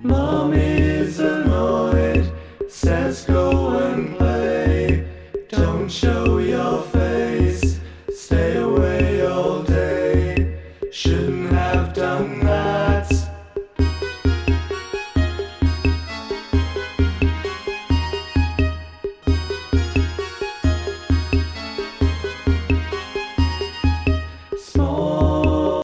Mommy's annoyed, says go and play. Don't show